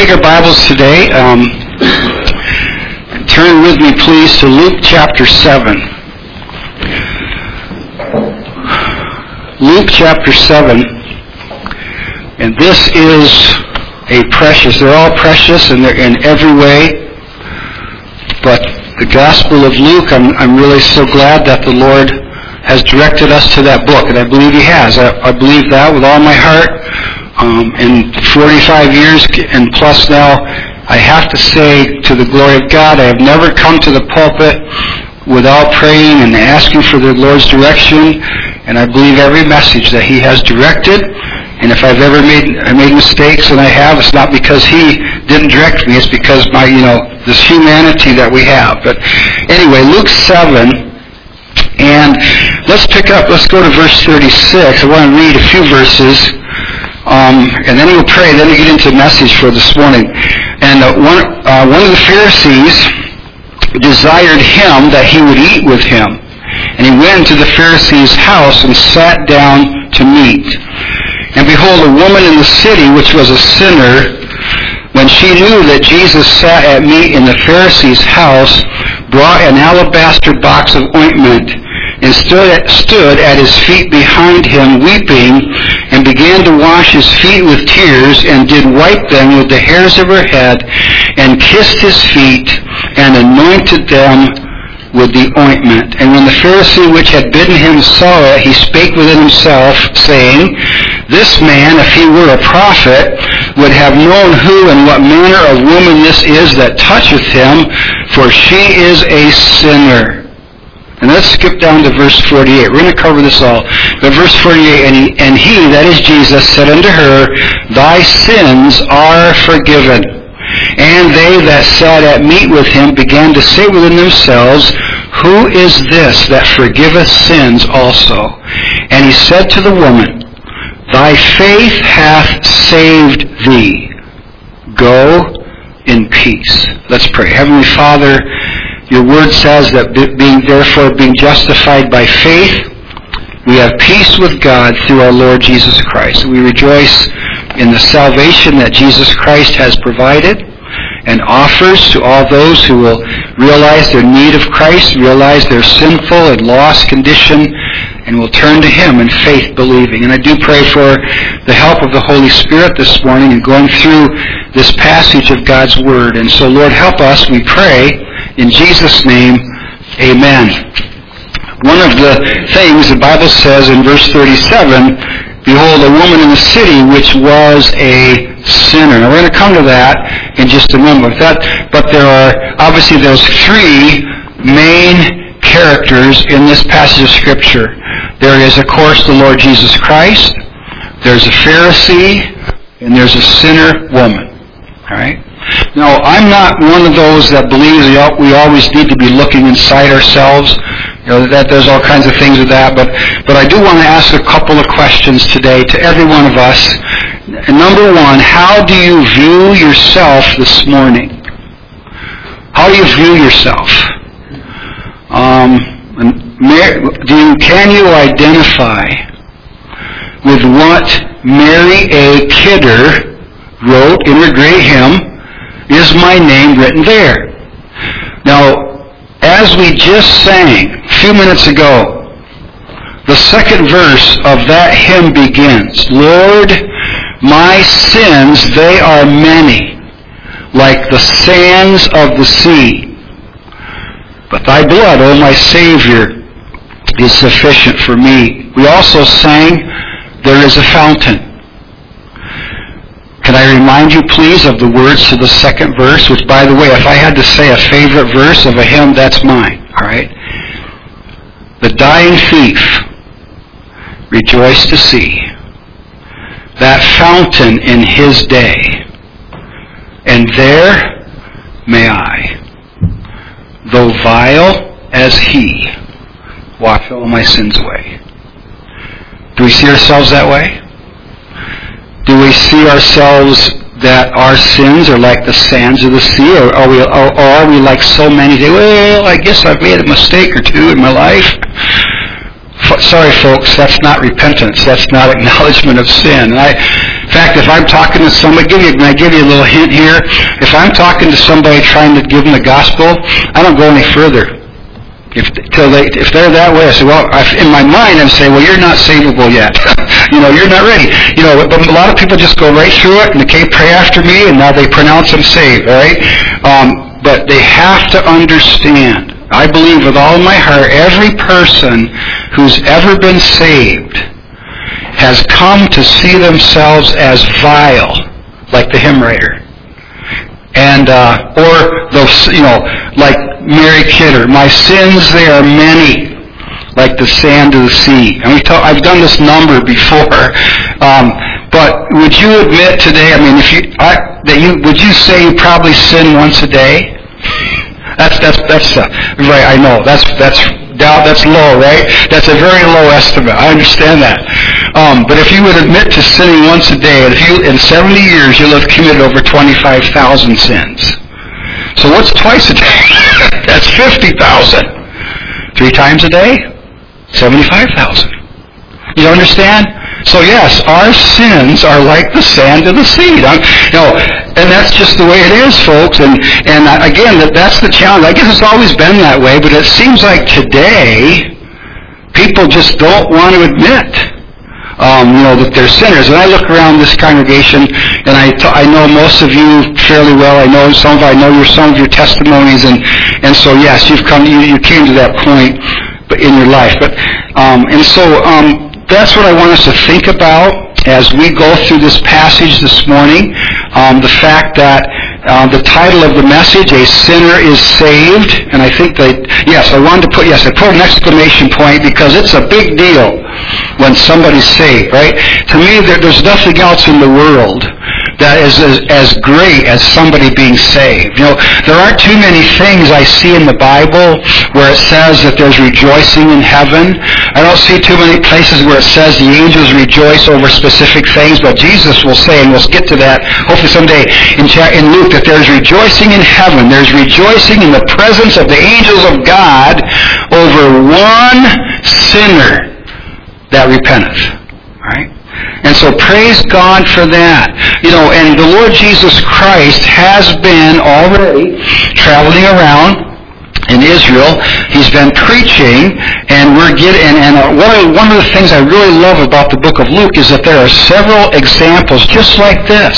take our Bibles today. Turn with me, please, to Luke chapter 7. Luke chapter 7. And this is they're all precious and they're in every way. But the Gospel of Luke, I'm really so glad that the Lord has directed us to that book. And I believe He has. I believe that with all my heart. In 45 years and plus now, I have to say, to the glory of God, I have never come to the pulpit without praying and asking for the Lord's direction. And I believe every message that He has directed. And if I've ever made mistakes, and I have, it's not because He didn't direct me. It's because this humanity that we have. But anyway, Luke 7, and let's go to verse 36. I want to read a few verses. And then we'll pray, then we'll get into the message for this morning. And one of the Pharisees desired him that he would eat with him. And he went to the Pharisee's house and sat down to meat. And behold, a woman in the city, which was a sinner, when she knew that Jesus sat at meat in the Pharisee's house, brought an alabaster box of ointment, and stood at his feet behind him, weeping, and began to wash his feet with tears, and did wipe them with the hairs of her head, and kissed his feet, and anointed them with the ointment. And when the Pharisee which had bidden him saw it, he spake within himself, saying, This man, if he were a prophet, would have known who and what manner of woman this is that toucheth him, for she is a sinner. And let's skip down to verse 48. We're going to cover this all. But verse 48, and he, that is Jesus, said unto her, Thy sins are forgiven. And they that sat at meat with him began to say within themselves, Who is this that forgiveth sins also? And he said to the woman, Thy faith hath saved thee. Go in peace. Let's pray. Heavenly Father, Your Word says that being justified by faith, we have peace with God through our Lord Jesus Christ. We rejoice in the salvation that Jesus Christ has provided and offers to all those who will realize their need of Christ, realize their sinful and lost condition, and will turn to Him in faith believing. And I do pray for the help of the Holy Spirit this morning in going through this passage of God's Word. And so, Lord, help us, we pray, in Jesus' name, amen. One of the things the Bible says in verse 37, Behold, a woman in the city which was a sinner. Now we're going to come to that in just a moment. But there are, obviously there's three main characters in this passage of Scripture. There is, of course, the Lord Jesus Christ. There's a Pharisee, and there's a sinner woman. All right? Now, I'm not one of those that believes we always need to be looking inside ourselves. That there's all kinds of things with that. But I do want to ask a couple of questions today to every one of us. And number one, how do you view yourself this morning? How do you view yourself? Can you identify with what Mary A. Kidder wrote in her great hymn, Is My Name Written There? Now, as we just sang a few minutes ago, the second verse of that hymn begins, Lord, my sins, they are many, like the sands of the sea. But thy blood, O my Savior, is sufficient for me. We also sang, There is a fountain. Can I remind you, please, of the words to the second verse, which, by the way, if I had to say a favorite verse of a hymn, that's mine, all right? The dying thief rejoiced to see that fountain in his day, and there may I, though vile as he, wash all my sins away. Do we see ourselves that way? Do we see ourselves that our sins are like the sands of the sea, or are we like so many? Well, I guess I've made a mistake or two in my life. sorry folks, that's not repentance. That's not acknowledgement of sin. In fact, if I'm talking to somebody, I give you a little hint here. If I'm talking to somebody trying to give them the gospel, I don't go any further. If they're that way, I say, well, in my mind, I'm saying, well, you're not savable yet. You're not ready. But a lot of people just go right through it, and they pray after me, and now they pronounce them saved, all right? But they have to understand, I believe with all my heart, every person who's ever been saved has come to see themselves as vile, like the hymn writer. And, or those, like Mary Kidder, my sins, they are many, like the sand of the sea. And I've done this number before. But would you admit today, would you say you probably sin once a day? That's right, I know. That's low, right? That's a very low estimate. I understand that. But if you would admit to sinning once a day, in 70 years you'll have committed over 25,000 sins. So what's twice a day? That's 50,000. 3 times a day? 75,000. You understand? So yes, our sins are like the sand of the sea. And that's just the way it is, folks. And again, that's the challenge. I guess it's always been that way, but it seems like today, people just don't want to admit, that they're sinners. And I look around this congregation, and I know most of you fairly well. I know some of your testimonies, and so yes, you came to that point in your life. But that's what I want us to think about as we go through this passage this morning. The fact that the title of the message, A Sinner is Saved, and I think I put an exclamation point because it's a big deal when somebody's saved, right? To me, there's nothing else in the world that is as great as somebody being saved. There aren't too many things I see in the Bible where it says that there's rejoicing in heaven. I don't see too many places where it says the angels rejoice over specific things, but Jesus will say, and we'll get to that hopefully someday in Luke, that there's rejoicing in heaven. There's rejoicing in the presence of the angels of God over one sinner that repenteth. Right? And so praise God for that. And the Lord Jesus Christ has been already traveling around in Israel. He's been preaching, and one of the things I really love about the book of Luke is that there are several examples just like this.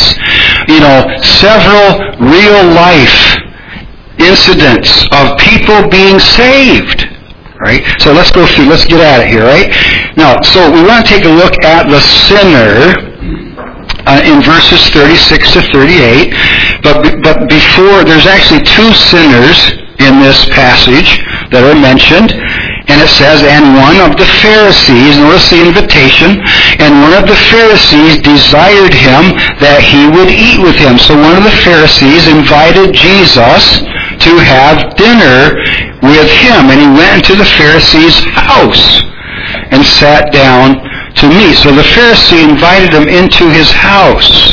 Several real life incidents of people being saved. Right? So let's get at it here, right? Now, so we want to take a look at the sinner in verses 36 to 38. But before, there's actually 2 sinners in this passage that are mentioned. And it says, and one of the Pharisees, notice the invitation, and one of the Pharisees desired him that he would eat with him. So one of the Pharisees invited Jesus to have dinner with him, and he went into the Pharisee's house and sat down to meat. So the Pharisee invited him into his house.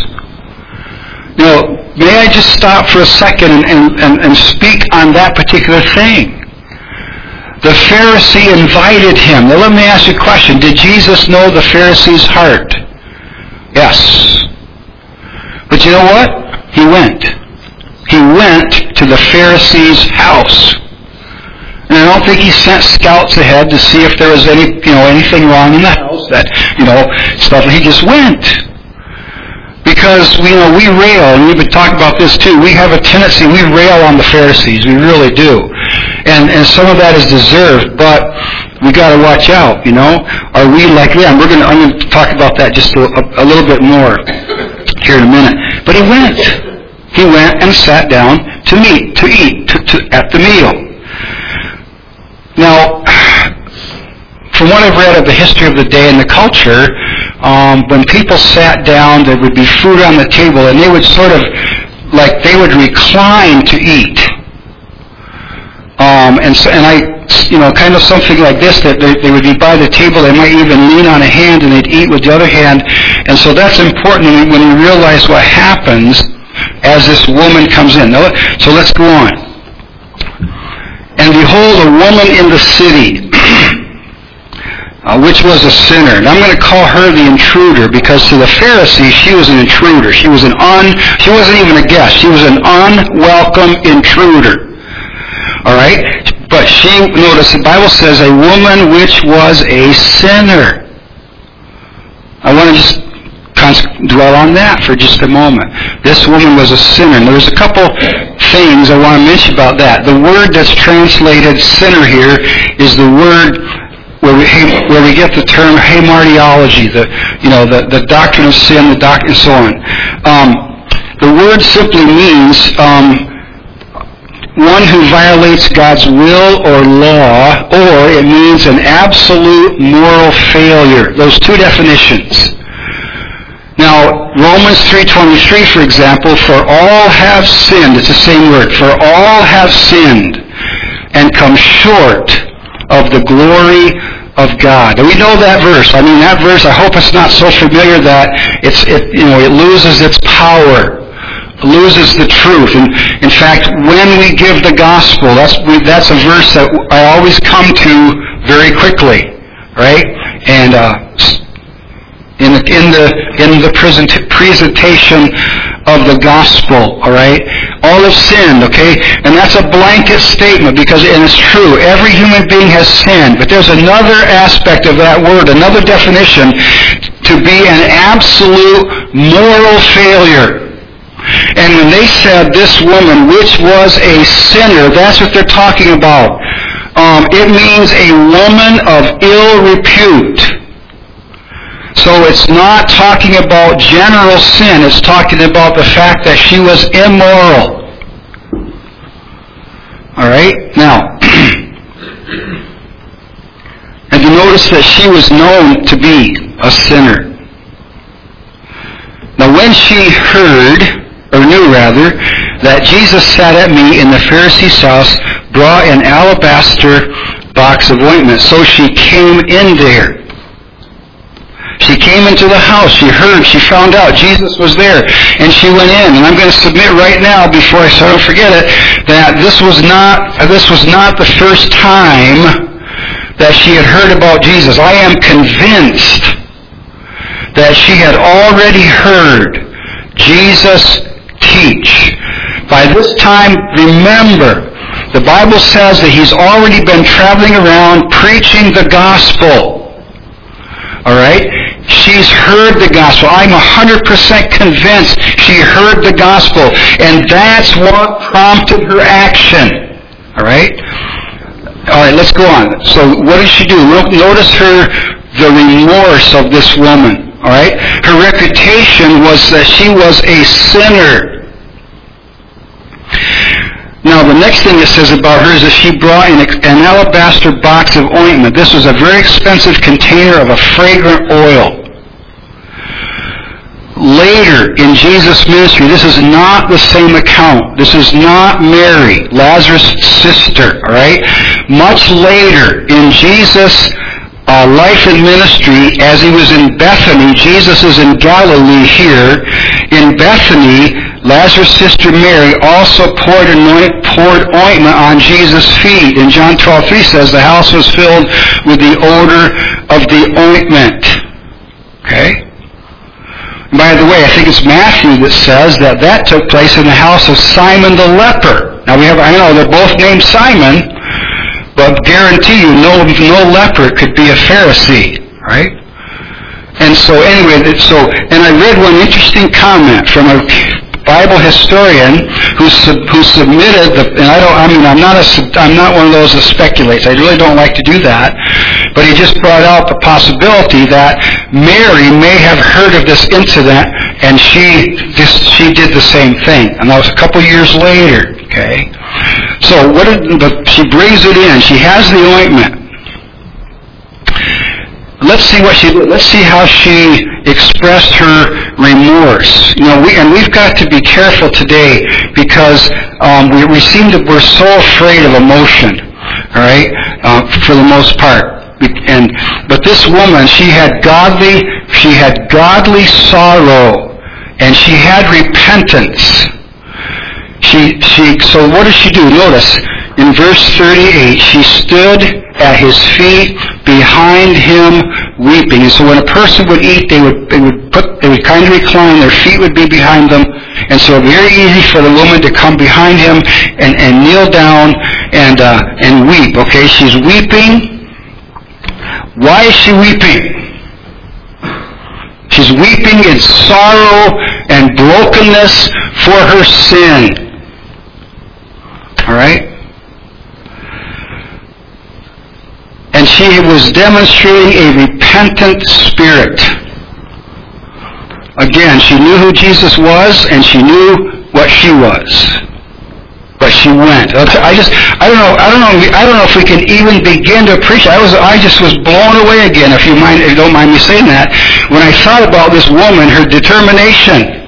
May I just stop for a second and speak on that particular thing? The Pharisee invited him. Now let me ask you a question. Did Jesus know the Pharisee's heart? Yes. But you know what? He went. He went to the Pharisee's house. And I don't think he sent scouts ahead to see if there was anything wrong in the house, stuff. He just went. Because, we rail, and we've been talking about this too, we have a tendency, we rail on the Pharisees, we really do. And some of that is deserved, but we got to watch out, Are we like them? I'm going to talk about that just a little bit more here in a minute. But he went. He went and sat down to eat at the meal. Now, from what I've read of the history of the day and the culture, when people sat down, there would be food on the table, and they would they would recline to eat. Kind of something like this, that they would be by the table, they might even lean on a hand and they'd eat with the other hand. And so that's important when you realize what happens as this woman comes in. So let's go on. And behold, a woman in the city. which was a sinner. And I'm going to call her the intruder, because to the Pharisees, she was an intruder. She wasn't even a guest. She was an unwelcome intruder. All right? But notice the Bible says, a woman which was a sinner. I want to just dwell on that for just a moment. This woman was a sinner. And there's a couple things I want to mention about that. The word that's translated sinner here is the word where we get the term hamartiology, the doctrine of sin, and so on. The word simply means one who violates God's will or law, or it means an absolute moral failure. Those two definitions. Now, Romans 3:23, for example, for all have sinned, it's the same word, for all have sinned and come short of the glory of God. And we know that verse. I mean, that verse, I hope it's not so familiar that it loses its power, loses the truth. And in fact, when we give the gospel, that's a verse that I always come to very quickly, right? And in the presentation of the gospel, all right? All have sinned, okay? And that's a blanket statement, and it's true. Every human being has sinned. But there's another aspect of that word, another definition, to be an absolute moral failure. And when they said this woman, which was a sinner, that's what they're talking about. It means a woman of ill repute. So it's not talking about general sin. It's talking about the fact that she was immoral. All right? Now, and you notice that she was known to be a sinner. Now, when she knew that Jesus sat at meat in the Pharisee's house, brought an alabaster box of ointment. So she came in there. She came into the house. She found out Jesus was there, and she went in. And I'm going to submit right now, before I start to forget it, that this was not the first time that she had heard about Jesus. I am convinced that she had already heard Jesus teach. By this time, remember, the Bible says that he's already been traveling around preaching the gospel. All right? She's heard the gospel. I'm 100% convinced she heard the gospel. And that's what prompted her action. All right? All right, let's go on. So what did she do? Notice the remorse of this woman. All right? Her reputation was that she was a sinner. Now, the next thing it says about her is that she brought in an alabaster box of ointment. This was a very expensive container of a fragrant oil. Later in Jesus' ministry, this is not the same account. This is not Mary, Lazarus' sister, all right? Much later in Jesus' life and ministry, as he was in Bethany, Jesus is in Galilee here. In Bethany, Lazarus' sister Mary also poured ointment on Jesus' feet. In John 12:3 says the house was filled with the odor of the ointment. Okay? By the way, I think it's Matthew that says that took place in the house of Simon the leper. Now I know they're both named Simon, but guarantee you no leper could be a Pharisee, right? And so anyway, and I read one interesting comment from a Bible historian who submitted I'm not one of those that speculates. I really don't like to do that. But he just brought out the possibility that Mary may have heard of this incident, and she did the same thing. And that was a couple years later. Okay. So she brings it in. She has the ointment. Let's see what she did. Let's see how she expressed her remorse. We've got to be careful today, because we're so afraid of emotion. All right, for the most part. But this woman, she had godly sorrow, and she had repentance. So what does she do? Notice in verse 38, she stood at his feet, behind him weeping. And so when a person would eat, they would kind of recline, their feet would be behind them, and so very easy for the woman to come behind him and kneel down and weep. Okay, she's weeping. Why is she weeping? She's weeping in sorrow and brokenness for her sin. All right? And she was demonstrating a repentant spirit. Again, she knew who Jesus was, and she knew what she was. But she went. I don't know if we can even begin to appreciate. I just was blown away again, if you don't mind me saying that, when I thought about this woman, her determination,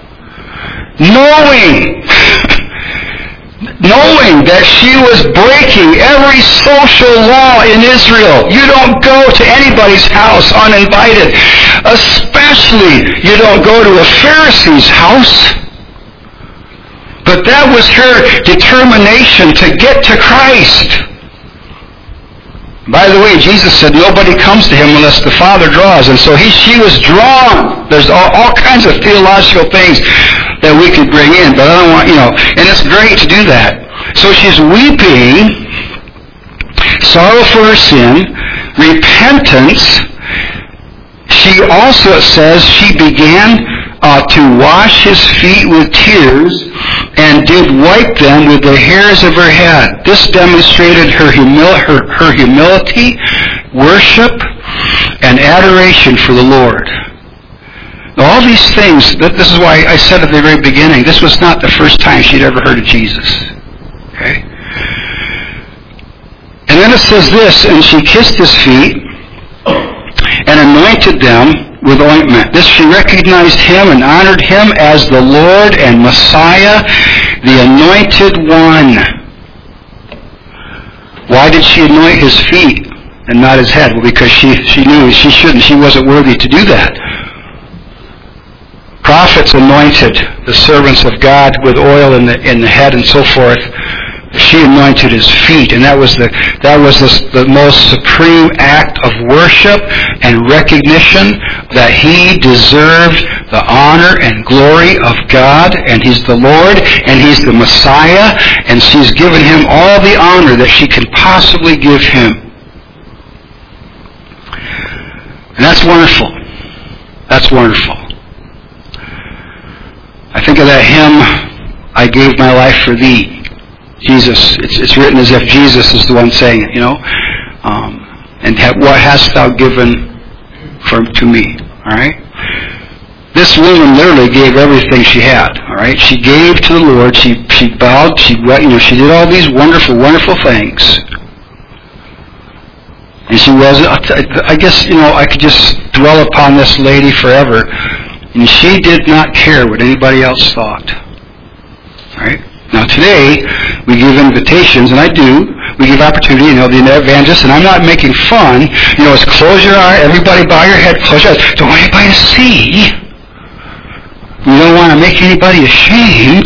knowing that she was breaking every social law in Israel. You don't go to anybody's house uninvited. Especially, you don't go to a Pharisee's house. But that was her determination to get to Christ. By the way, Jesus said nobody comes to him unless the Father draws. And so she was drawn. There's all kinds of theological things that we could bring in, but I don't want, and it's great to do that. So she's weeping, sorrow for her sin, repentance. She also, it says, she began to wash his feet with tears and did wipe them with the hairs of her head. This demonstrated her humility, worship, and adoration for the Lord. All these things, this is why I said at the very beginning, this was not the first time she'd ever heard of Jesus. Okay? And then it says this, and she kissed his feet and anointed them with ointment. This she recognized him and honored him as the Lord and Messiah, the Anointed One. Why did she anoint his feet and not his head? Well, because she knew she shouldn't. She wasn't worthy to do that. Prophets anointed the servants of God with oil in the head and so forth. She anointed his feet, and that was the most supreme act of worship and recognition that he deserved the honor and glory of God, and he's the Lord, and he's the Messiah, and she's given him all the honor that she can possibly give him. And that's wonderful. That's wonderful. I think of that hymn, I gave my life for thee. Jesus, it's written as if Jesus is the one saying it, and what hast thou given to me, all right? This woman literally gave everything she had, all right? She gave to the Lord, she bowed, she did all these wonderful, wonderful things. And she was, I guess, I could just dwell upon this lady forever. And she did not care what anybody else thought. Right? Now today, we give invitations, and I do. We give opportunity, the evangelists, and I'm not making fun. It's close your eye, everybody bow your head, close your eyes. Don't want anybody to see. We don't want to make anybody ashamed.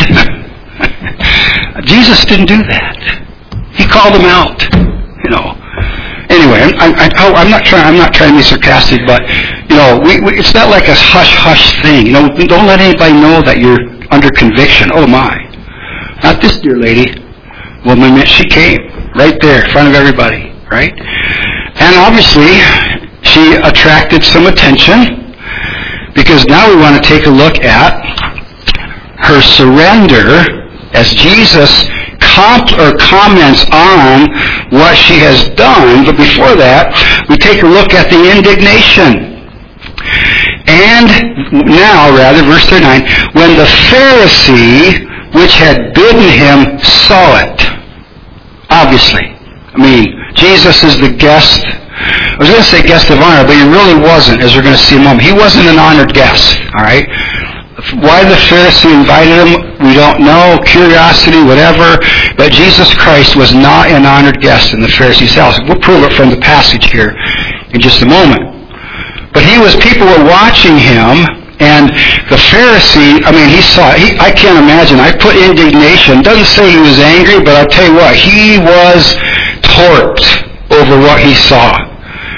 Jesus didn't do that. He called them out, Anyway, I'm not trying to be sarcastic, but it's not like a hush thing. Don't let anybody know that you're under conviction. Oh my, not this dear lady. Woman, she came right there in front of everybody, right? And obviously, she attracted some attention because now we want to take a look at her surrender as Jesus comments on what she has done, but before that, we take a look at the indignation. And now, verse 39, when the Pharisee which had bidden him saw it. Obviously. Jesus is the guest. I was going to say guest of honor, but he really wasn't, as we're going to see in a moment. He wasn't an honored guest, all right? Why the Pharisee invited him, we don't know, curiosity, whatever, but Jesus Christ was not an honored guest in the Pharisee's house. We'll prove it from the passage here in just a moment. But people were watching him, and the Pharisee, he saw it. I can't imagine. I put indignation. It doesn't say he was angry, but I'll tell you what, he was torqued over what he saw.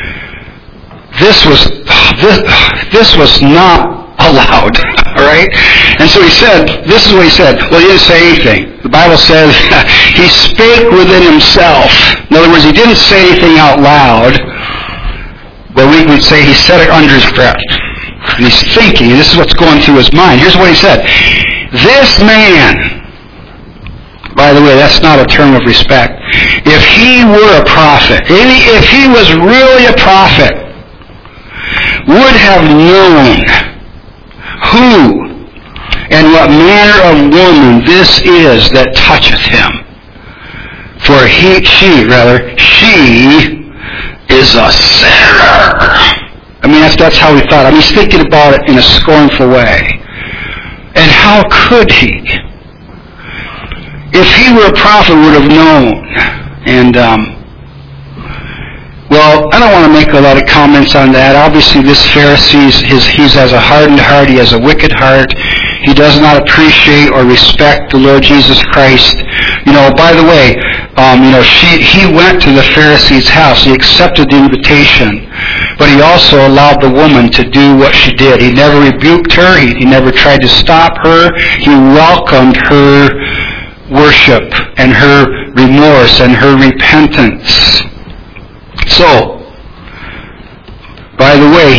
this was not allowed, all right? And so he said, this is what he said. Well, he didn't say anything. The Bible says he spake within himself. In other words, he didn't say anything out loud, but we would say he said it under his breath. And he's thinking, and this is what's going through his mind. Here's what he said. This man, by the way, that's not a term of respect. If he were a prophet, if he was really a prophet, would have known who and what manner of woman this is that toucheth him. For she is a sinner. I mean, that's how he thought. I mean, he's thinking about it in a scornful way. And how could he? If he were a prophet, would have known. And, well, I don't want to make a lot of comments on that. Obviously, this Pharisee, he has a hardened heart. He has a wicked heart. He does not appreciate or respect the Lord Jesus Christ. You know, by the way, he went to the Pharisee's house. He accepted the invitation. But he also allowed the woman to do what she did. He never rebuked her. He never tried to stop her. He welcomed her worship and her remorse and her repentance. So, by the way, he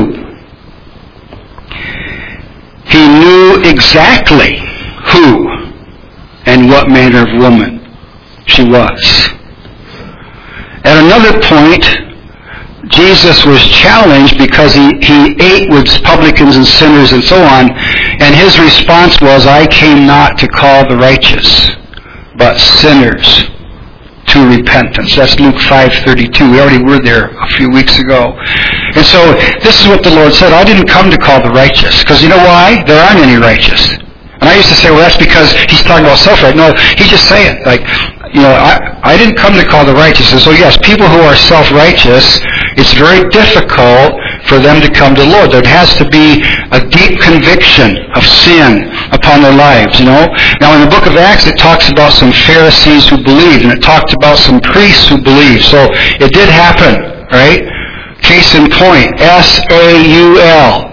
knew exactly who and what manner of woman she was. At another point, Jesus was challenged because he ate with publicans and sinners and so on, and his response was, I came not to call the righteous, but sinners to repentance. That's Luke 5:32. We already were there a few weeks ago. And so this is what the Lord said. I didn't come to call the righteous. Because you know why? There aren't any righteous. And I used to say, well, that's because he's talking about self-right. No, he's just saying, I didn't come to call the righteous. And so yes, people who are self-righteous, it's very difficult for them to come to the Lord. There has to be a deep conviction of sin upon their lives, you know. Now in the book of Acts it talks about some Pharisees who believed, and it talked about some priests who believed. So it did happen, right? Case in point, S-A-U-L,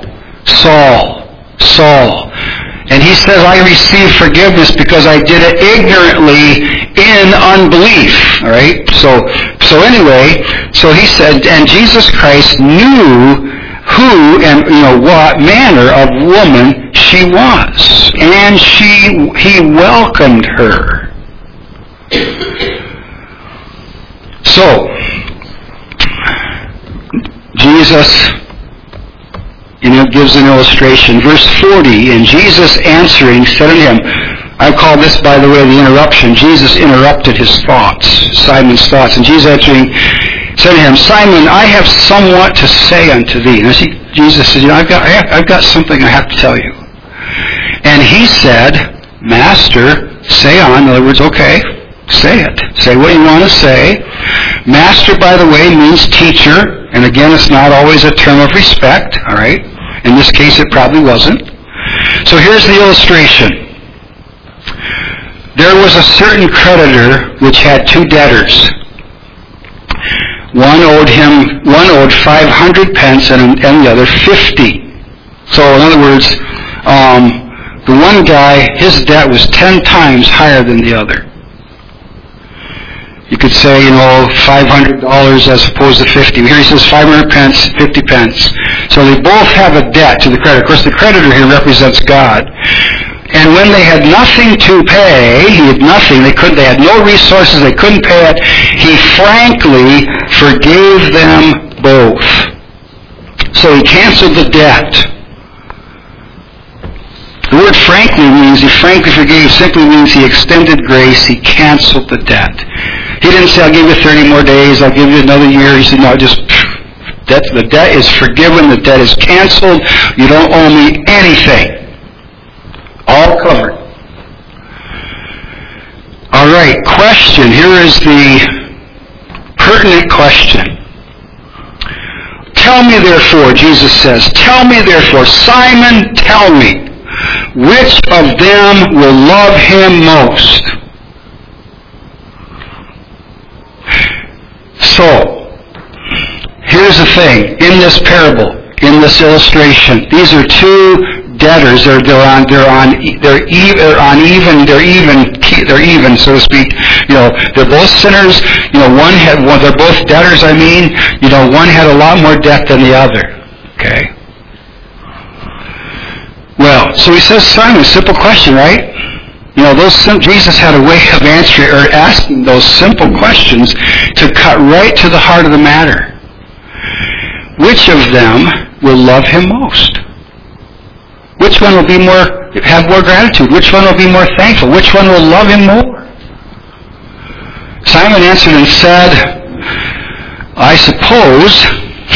Saul. And he says, I received forgiveness because I did it ignorantly in unbelief. All right? So anyway, so he said, and Jesus Christ knew who and what manner of woman she was. And he welcomed her. So, Jesus gives an illustration. Verse 40, and Jesus answering said unto him, I call this, by the way, the interruption. Jesus interrupted his thoughts, Simon's thoughts. And Jesus answering said to him, Simon, I have somewhat to say unto thee. And Jesus said, I've got something I have to tell you. And he said, Master, say on. In other words, okay, say it. Say what you want to say. Master, by the way, means teacher. And again, it's not always a term of respect, all right? In this case, it probably wasn't. So here's the illustration. There was a certain creditor which had two debtors. One owed 500 pence and the other 50. So in other words, the one guy, his debt was 10 times higher than the other. You could say, $500 as opposed to 50. Here he says 500 pence, 50 pence. So they both have a debt to the creditor. Of course, the creditor here represents God. And when they had nothing to pay, he had nothing, they had no resources, they couldn't pay it, he frankly forgave them both. So he canceled the debt. The word frankly means he frankly forgave, simply means he extended grace, he canceled the debt. He didn't say, I'll give you 30 more days, I'll give you another year. He said, no, the debt is forgiven, the debt is canceled, you don't owe me anything. All covered. All right, question. Here is the pertinent question. Tell me therefore, Jesus says, tell me therefore, Simon, tell me, which of them will love him most? So, here's the thing in this parable, in this illustration. These are two debtors. They're even, so to speak. They're both sinners. They're both debtors. One had a lot more debt than the other. Okay. Well, so he says, Simon, simple question, right? Jesus had a way of answering or asking those simple questions to cut right to the heart of the matter. Which of them will love him most? Which one will have more gratitude? Which one will be more thankful? Which one will love him more? Simon answered and said, I suppose,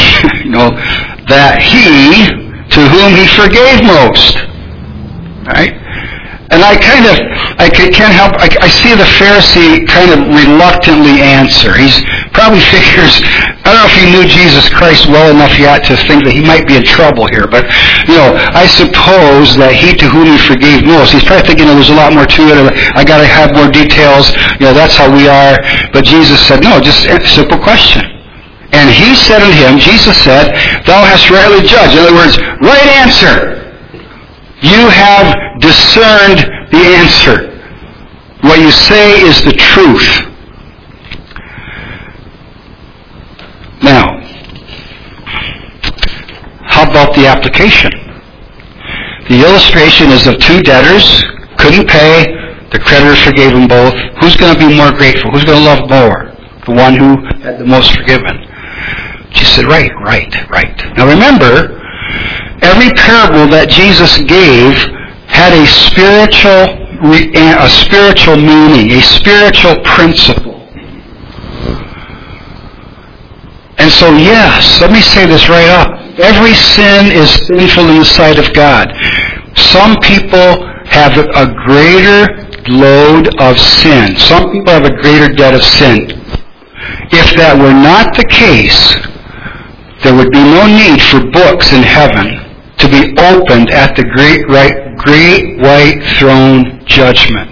that he to whom he forgave most. Right? And I can't help, I see the Pharisee kind of reluctantly answer. He's probably figures, I don't know if he knew Jesus Christ well enough yet to think that he might be in trouble here, but, I suppose that he to whom he forgave most, he's probably thinking there's a lot more to it, I gotta have more details, that's how we are. But Jesus said, no, just a simple question. And he said unto him, Jesus said, thou hast rightly judged. In other words, right answer. You have discerned the answer. What you say is the truth. Now, how about the application? The illustration is of two debtors, couldn't pay, the creditor forgave them both. Who's going to be more grateful? Who's going to love more? The one who had the most forgiven. She said, right. Now remember, every parable that Jesus gave had a spiritual meaning, a spiritual principle. And so yes, let me say this right up. Every sin is sinful in the sight of God. Some people have a greater load of sin. Some people have a greater debt of sin. If that were not the case, there would be no need for books in heaven to be opened at the great white throne judgment.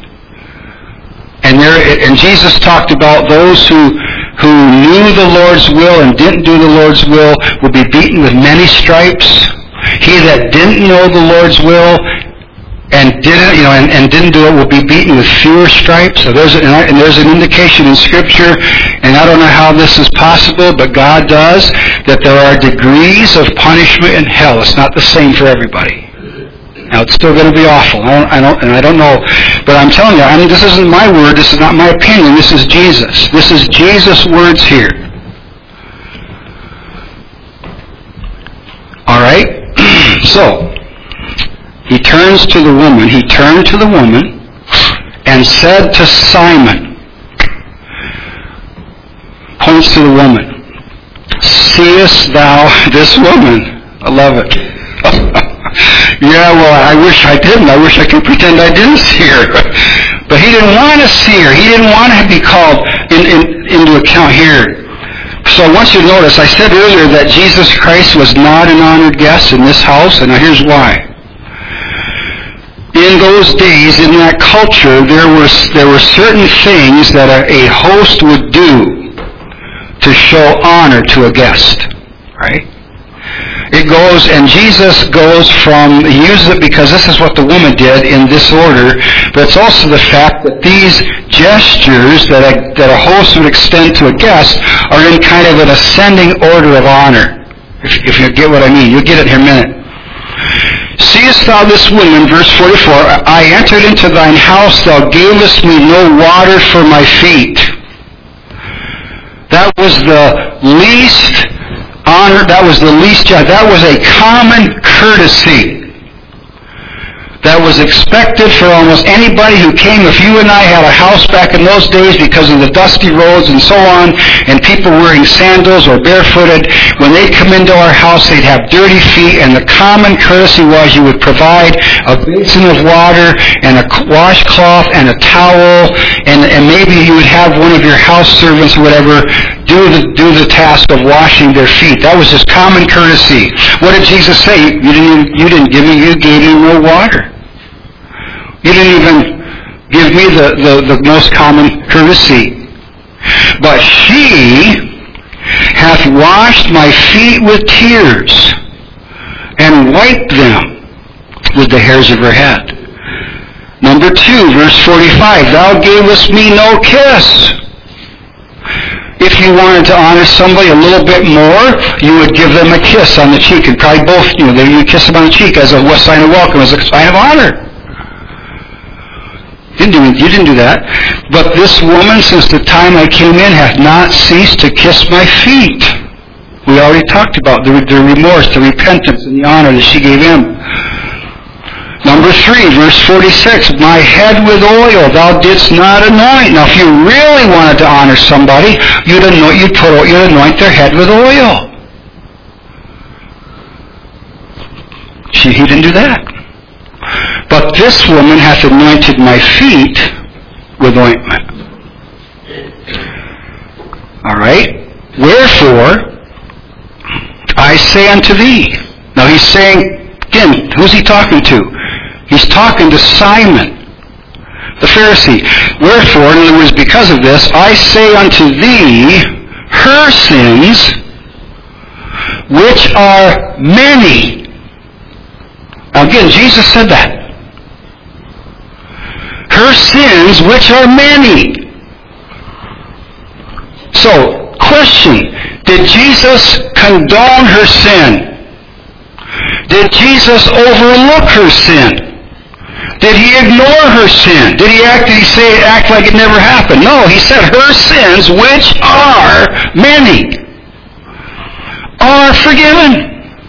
And Jesus talked about those who knew the Lord's will and didn't do the Lord's will will be beaten with many stripes. He that didn't know the Lord's will and didn't do it will be beaten with fewer stripes. So there's an indication in Scripture, and I don't know how this is possible, but God does, that there are degrees of punishment in hell. It's not the same for everybody. Now it's still going to be awful. I don't know, but I'm telling you, this isn't my word. This is not my opinion. This is Jesus. This is Jesus' words here. All right. So. He turned to the woman and said to Simon, points to the woman, seest thou this woman? I love it. Yeah, well, I wish I didn't. I wish I could pretend I didn't see her. But he didn't want to see her. He didn't want to be called into account here. So I want you to notice, I said earlier that Jesus Christ was not an honored guest in this house, and now here's why. In those days, in that culture, there were certain things that a host would do to show honor to a guest, right? It goes, and Jesus goes from, he uses it because this is what the woman did in this order, but it's also the fact that these gestures that a host would extend to a guest are in kind of an ascending order of honor. If you get what I mean, you'll get it in a minute. Seest thou this woman, verse 44, I entered into thine house, thou gavest me no water for my feet. That was the least honor, that was a common courtesy that was expected for almost anybody who came. If you and I had a house back in those days because of the dusty roads and so on, and people wearing sandals or barefooted, when they'd come into our house, they'd have dirty feet, and the common courtesy was you would provide a basin of water and a washcloth and a towel, and maybe you would have one of your house servants or whatever do the task of washing their feet. That was just common courtesy. What did Jesus say? You gave me no water. You didn't even give me the most common courtesy. But she, hath washed my feet with tears, and wiped them with the hairs of her head. Number 2, verse 45, thou gavest me no kiss. If you wanted to honor somebody a little bit more, you would give them a kiss on the cheek, and probably both, you would kiss them on the cheek as a sign of welcome, as a sign of honor. You didn't do that. But this woman, since the time I came in, hath not ceased to kiss my feet. We already talked about the remorse, the repentance, and the honor that she gave him. Number 3, verse 46, my head with oil thou didst not anoint. Now, if you really wanted to honor somebody, you'd anoint their head with oil. He didn't do that. But this woman hath anointed my feet with ointment. All right? Wherefore, I say unto thee. Now he's saying, again, who's he talking to? He's talking to Simon, the Pharisee. Wherefore, in other words, because of this, I say unto thee, her sins, which are many. Now again, Jesus said that. Her sins, which are many. So, question, did Jesus condone her sin? Did Jesus overlook her sin? Did he ignore her sin? Did he act like it never happened? No, he said her sins, which are many, are forgiven.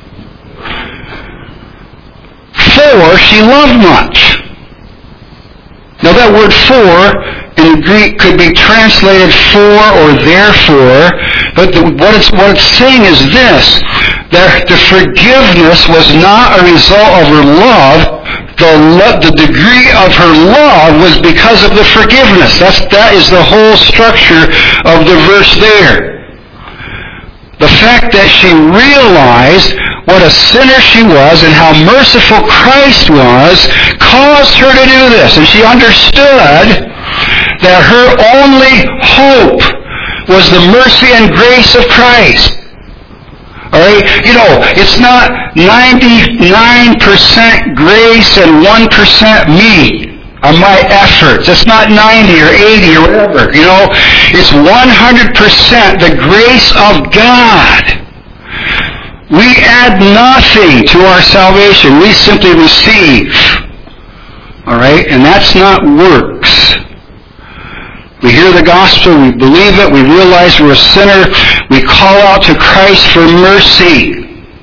For she loved much. Now that word for in Greek could be translated for or therefore, but what it's saying is this, that the forgiveness was not a result of her love. The degree of her love was because of the forgiveness. That is the whole structure of the verse there. The fact that she realized what a sinner she was and how merciful Christ was caused her to do this. And she understood that her only hope was the mercy and grace of Christ. Alright? It's not 99% grace and 1% me or my efforts. It's not 90 or 80 or whatever. It's 100% the grace of God. We add nothing to our salvation. We simply receive. Alright? And that's not works. We hear the gospel, we believe it, we realize we're a sinner, we call out to Christ for mercy.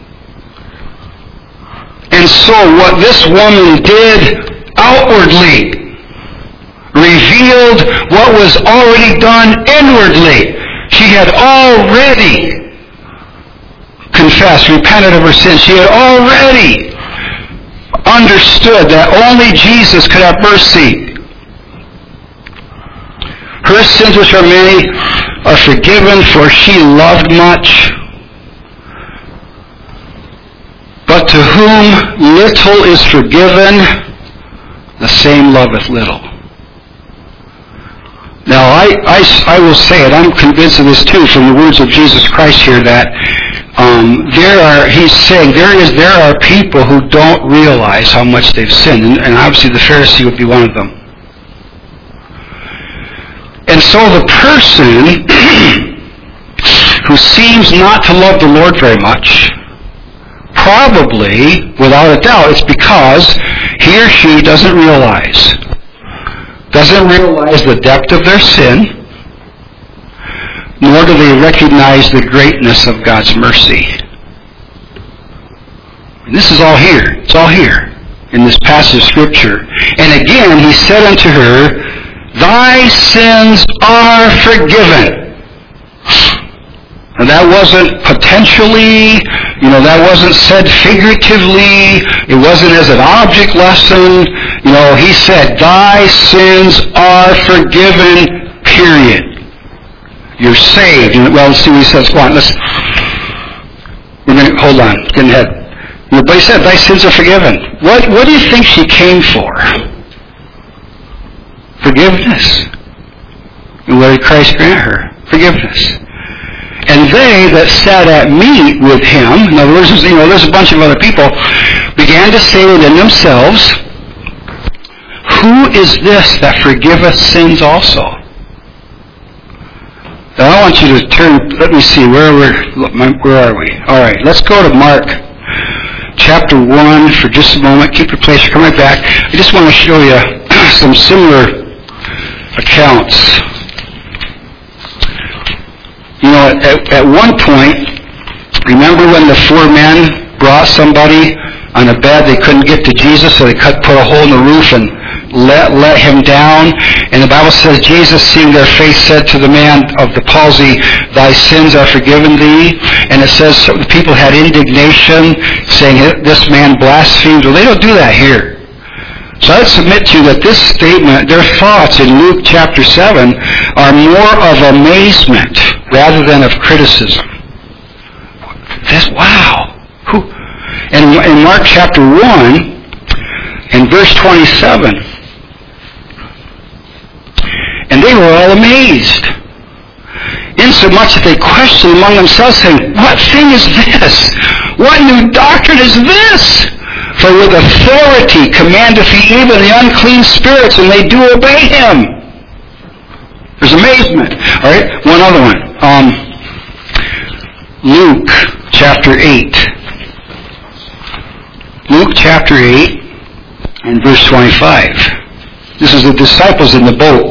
And so what this woman did outwardly revealed what was already done inwardly. She had already confessed, repented of her sins. She had already understood that only Jesus could have mercy. Her sins, which are many, are forgiven, for she loved much. But to whom little is forgiven, the same loveth little. Now, I will say it, I'm convinced of this too, from the words of Jesus Christ here, that he's saying there are people who don't realize how much they've sinned, and obviously the Pharisee would be one of them. And so the person who seems not to love the Lord very much, probably, without a doubt, it's because he or she doesn't realize the depth of their sin, nor do they recognize the greatness of God's mercy. And this is all here. It's all here in this passage of Scripture. And again, he said unto her, thy sins are forgiven. And that wasn't potentially, that wasn't said figuratively. It wasn't as an object lesson. He said, thy sins are forgiven, period. You're saved. Well, let's see what he says. Come on, hold on, getting ahead. But he said, thy sins are forgiven. What do you think she came for? Forgiveness. And what did Christ grant her? Forgiveness. And And they that sat at meat with him, in other words, there's a bunch of other people, began to say within themselves, who is this that forgiveth sins also? Now I want you to turn, let me see, where are we? All right, let's go to Mark chapter 1 for just a moment. Keep your place, come right back. I just want to show you some similar accounts. At one point, remember when the 4 men brought somebody on a bed, they couldn't get to Jesus, so they put a hole in the roof and let him down. And the Bible says, Jesus, seeing their faith, said to the man of the palsy, thy sins are forgiven thee. And it says the people had indignation, saying, this man blasphemed. Well, they don't do that here. So I would submit to you that this statement, their thoughts in Luke chapter 7, are more of amazement rather than of criticism. Wow. And in Mark chapter 1, in verse 27, and they were all amazed, insomuch that they questioned among themselves, saying, what thing is this? What new doctrine is this? For with authority commandeth he even the unclean spirits, and they do obey him. There's amazement. All right, one other one. Luke chapter 8. Luke chapter 8 and verse 25. This is the disciples in the boat.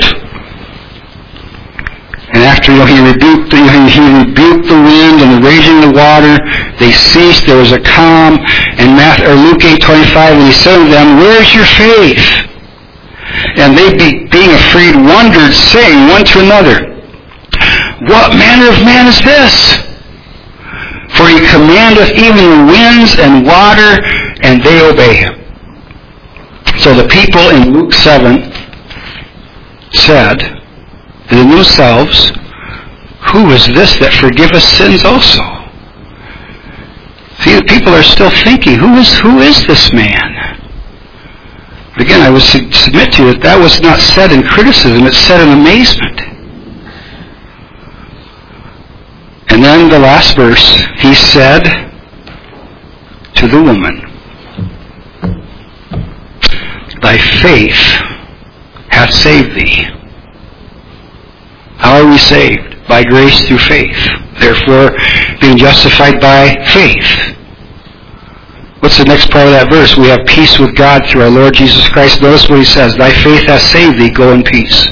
And after he rebuked the wind and the raging of the water, they ceased. There was a calm. And Luke 8:25, and he said to them, where is your faith? And they, being afraid, wondered, saying one to another, what manner of man is this? For he commandeth even the winds and water, and they obey him. So the people in Luke 7 said to themselves, who is this that forgiveth sins also? See, the people are still thinking, who is this man? But again, I would submit to you that was not said in criticism, it's said in amazement. And then the last verse, he said to the woman, thy faith hath saved thee. How are we saved? By grace through faith. Therefore, being justified by faith. What's the next part of that verse? We have peace with God through our Lord Jesus Christ. Notice what he says. Thy faith hath saved thee. Go in peace.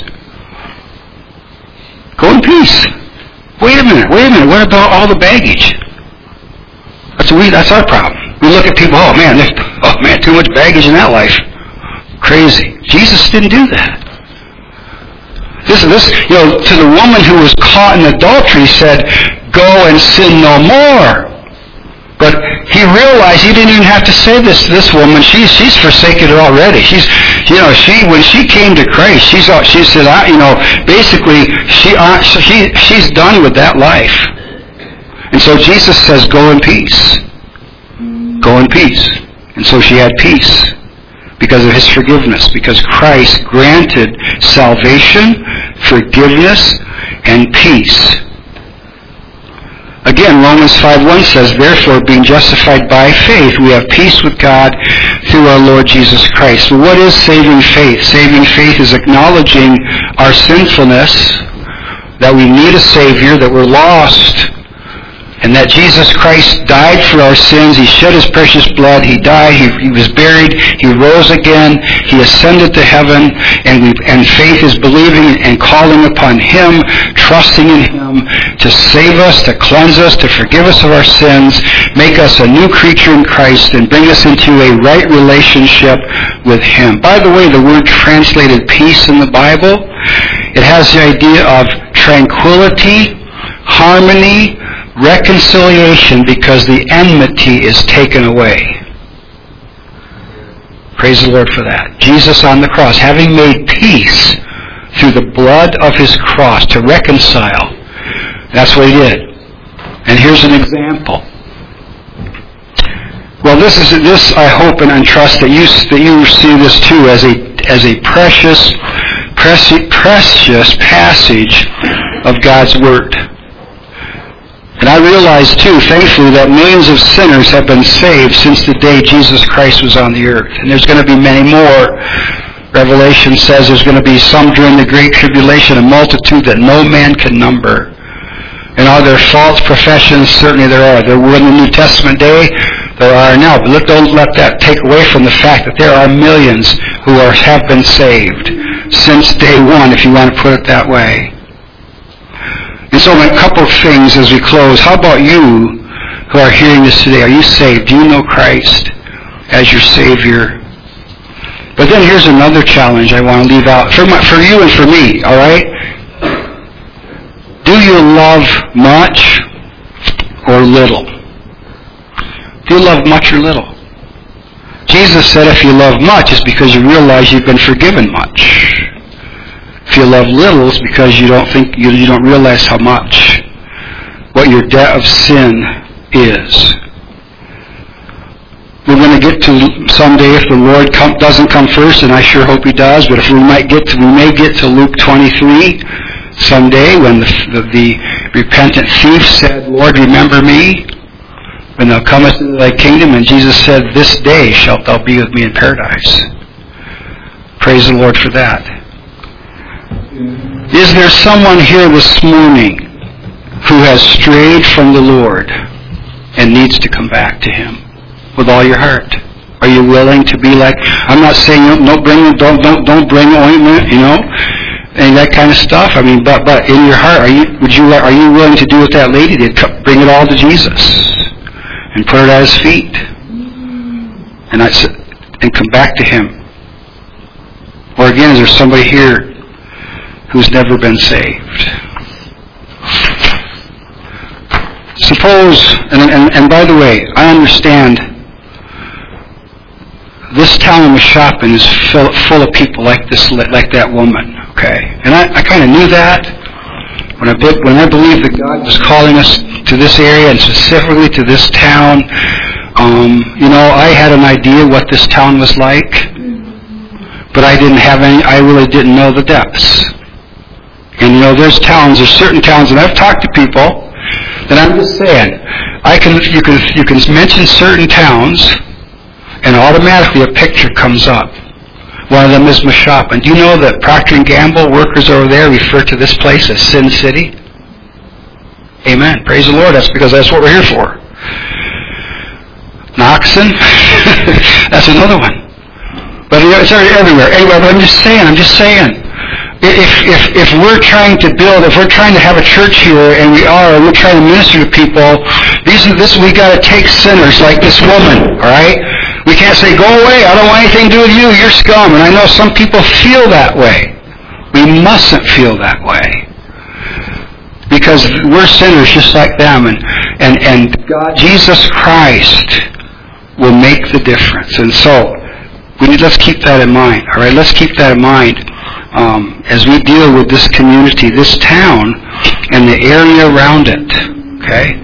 Go in peace. Wait a minute. What about all the baggage? That's our problem. We look at people, oh man, too much baggage in that life. Crazy. Jesus didn't do that. To the woman who was caught in adultery, he said, go and sin no more. But he realized he didn't even have to say this to this woman. She's forsaken it already. When she came to Christ, she said, basically, she's done with that life. And so Jesus says, go in peace. Go in peace. And so she had peace because of his forgiveness, because Christ granted salvation, forgiveness, and peace. Again, Romans 5:1 says, therefore, being justified by faith, we have peace with God through our Lord Jesus Christ. So what is saving faith? Saving faith is acknowledging our sinfulness, that we need a Savior, that we're lost, and that Jesus Christ died for our sins. He shed his precious blood. He died. He was buried. He rose again. He ascended to heaven. And faith is believing and calling upon him, trusting in him to save us, to cleanse us, to forgive us of our sins, make us a new creature in Christ, and bring us into a right relationship with him. By the way, the word translated peace in the Bible, it has the idea of tranquility, harmony, reconciliation, because the enmity is taken away. Praise the Lord for that. Jesus on the cross, having made peace through the blood of his cross to reconcile. That's what he did. And here's an example. Well, this I hope and trust that you see this too as a precious passage of God's Word. And I realize, too, thankfully, that millions of sinners have been saved since the day Jesus Christ was on the earth. And there's going to be many more. Revelation says there's going to be some during the Great Tribulation, a multitude that no man can number. And are there false professions? Certainly there are. There were in the New Testament day. There are now. But don't let that take away from the fact that there are millions who have been saved since day one, if you want to put it that way. And so a couple of things as we close. How about you who are hearing this today? Are you saved? Do you know Christ as your Savior? But then here's another challenge I want to leave out for you and for me, all right? Do you love much or little? Do you love much or little? Jesus said if you love much, it's because you realize you've been forgiven much. If you love little, it's because you don't realize how much, what your debt of sin is. We're going to get to someday, if the Lord doesn't come first, and I sure hope He does. But if we may get to Luke 23 someday, when the repentant thief said, "Lord, remember me when Thou comest into Thy kingdom," and Jesus said, "This day shalt thou be with me in paradise." Praise the Lord for that. Is there someone here this morning who has strayed from the Lord and needs to come back to Him with all your heart? Are you willing to be like? I'm not saying don't bring ointment, and that kind of stuff. I mean, but in your heart, are you willing to do what that lady did? Bring it all to Jesus and put it at His feet, and come back to Him. Or again, is there somebody here who's never been saved? Suppose, and by the way, I understand this town of Mashopin is full of people like that woman, okay? And I kind of knew that when I believed that God was calling us to this area and specifically to this town. I had an idea what this town was like, but I really didn't know the depths. And there's certain towns, and I've talked to people, and I'm just saying, you can mention certain towns, and automatically a picture comes up. One of them is Mashopin. Do you know that Procter & Gamble workers over there refer to this place as Sin City? Amen. Praise the Lord. That's because that's what we're here for. Noxon, that's another one. But it's everywhere. Anyway, but I'm just saying. If we're trying to have a church here, and we're trying to minister to people, we got to take sinners like this woman, all right? We can't say, "Go away, I don't want anything to do with you, you're scum." And I know some people feel that way. We mustn't feel that way, because we're sinners just like them, and God, Jesus Christ, will make the difference. And so let's keep that in mind. All right, let's keep that in mind. As we deal with this community, this town, and the area around it, okay?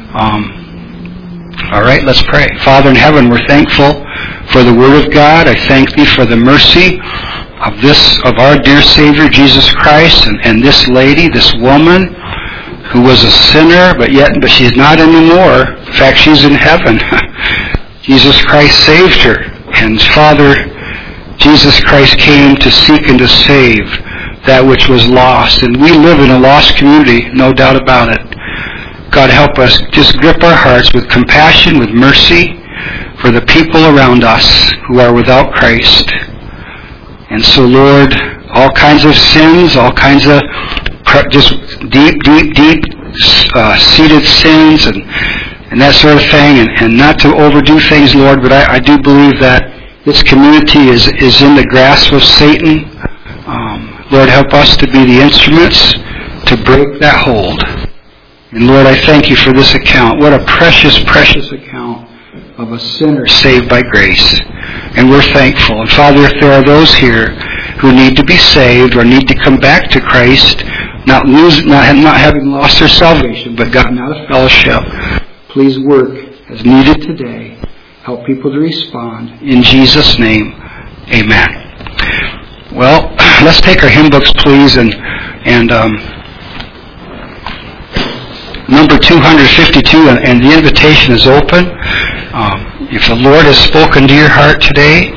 All right, let's pray. Father in heaven, we're thankful for the Word of God. I thank Thee for the mercy of our dear Savior, Jesus Christ, and this lady, this woman, who was a sinner, but she's not anymore. In fact, she's in heaven. Jesus Christ saved her. And Father, Jesus Christ came to seek and to save that which was lost. And we live in a lost community, no doubt about it. God, help us just grip our hearts with compassion, with mercy for the people around us who are without Christ. And so, Lord, all kinds of sins, all kinds of just deep seated sins and that sort of thing, and not to overdo things, Lord, but I do believe that this community is in the grasp of Satan. Lord, help us to be the instruments to break that hold. And Lord, I thank You for this account. What a precious, precious account of a sinner saved by grace. And we're thankful. And Father, if there are those here who need to be saved or need to come back to Christ, not having lost their salvation, but gotten out of fellowship, please work as needed today. Help people to respond. In Jesus' name, amen. Well, let's take our hymn books, please, and number 252, and the invitation is open. If the Lord has spoken to your heart today,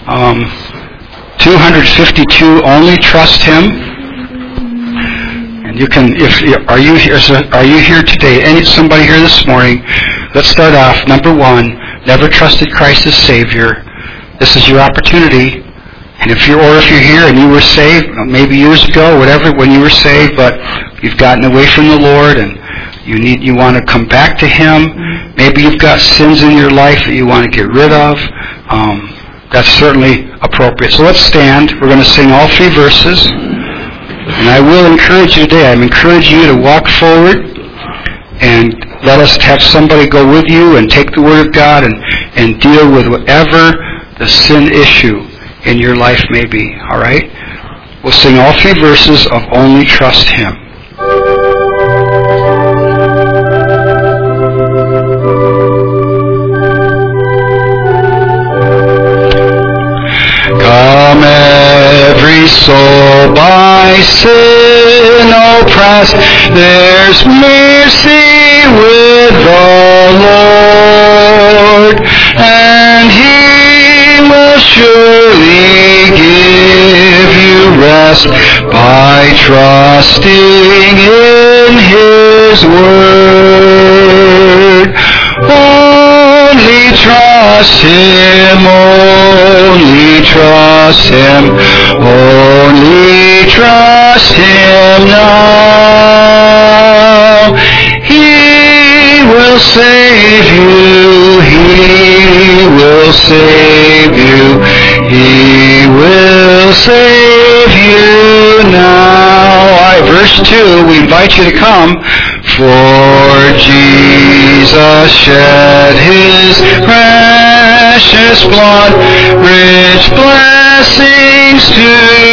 252, only trust Him. And you can, are you here today? Somebody here this morning? Let's start off. Number 1, never trusted Christ as Savior. This is your opportunity. And if you're here and you were saved, maybe years ago, whatever, when you were saved, but you've gotten away from the Lord and you want to come back to Him. Maybe you've got sins in your life that you want to get rid of. That's certainly appropriate. So let's stand. We're going to sing all 3 verses. And I will encourage you today. I'm encouraging you to walk forward and let us have somebody go with you and take the Word of God and deal with whatever the sin issue in your life may be. All right? We'll sing all 3 verses of Only Trust Him. Come every soul by sin oppressed, there's mercy with the Lord, and He will surely give you rest by trusting in His word. Only trust Him, only trust Him, only trust Him now. He will save you, He will save you, He will save you now. All right, verse 2, we invite you to come. For Jesus shed His precious blood, rich blessings to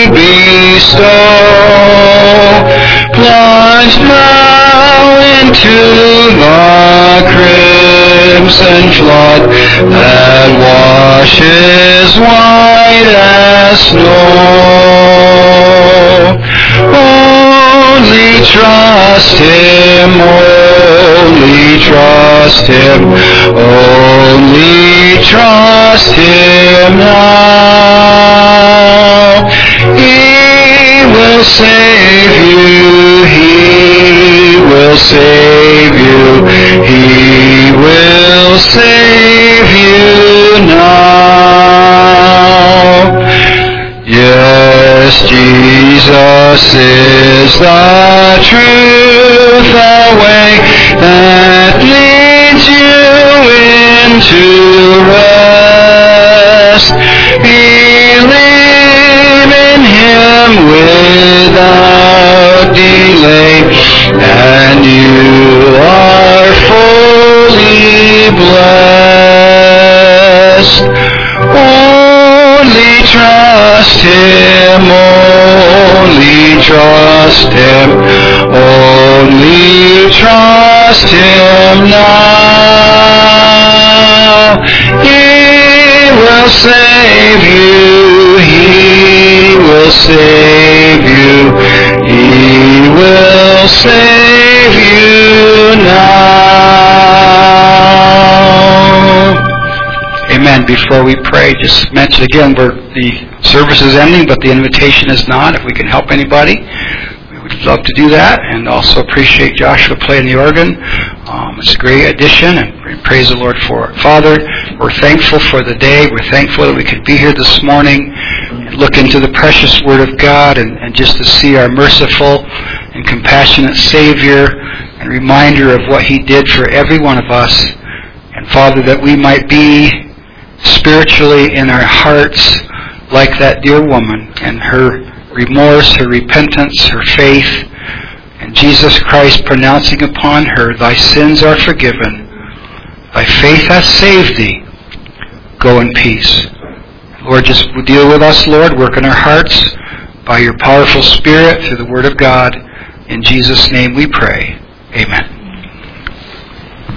bestow, plunged now into the crimson flood that washes white as snow. Only trust Him, only trust Him, only trust Him now. He will save you, He will save you, He will save you now. Yes, Jesus is the truth, the way that leads you into rest. Believe in Him without delay, and you are fully blessed. Only trust Him, only trust Him, only trust Him now. He will save you, He will save you, He will save you now. Amen. Before we pray, just mention again, the service is ending, but the invitation is not. If we can help anybody, we would love to do that, and also appreciate Joshua playing the organ. It's a great addition, and we praise the Lord for it. Father, we're thankful for the day. We're thankful that we could be here this morning and look into the precious Word of God and just to see our merciful and compassionate Savior and reminder of what He did for every one of us. And Father, that we might be spiritually in our hearts like that dear woman, and her remorse, her repentance, her faith, and Jesus Christ pronouncing upon her, thy sins are forgiven, thy faith hath saved thee, go in peace. Lord, just deal with us, Lord, work in our hearts by your powerful Spirit through the Word of God. In Jesus' name we pray. Amen.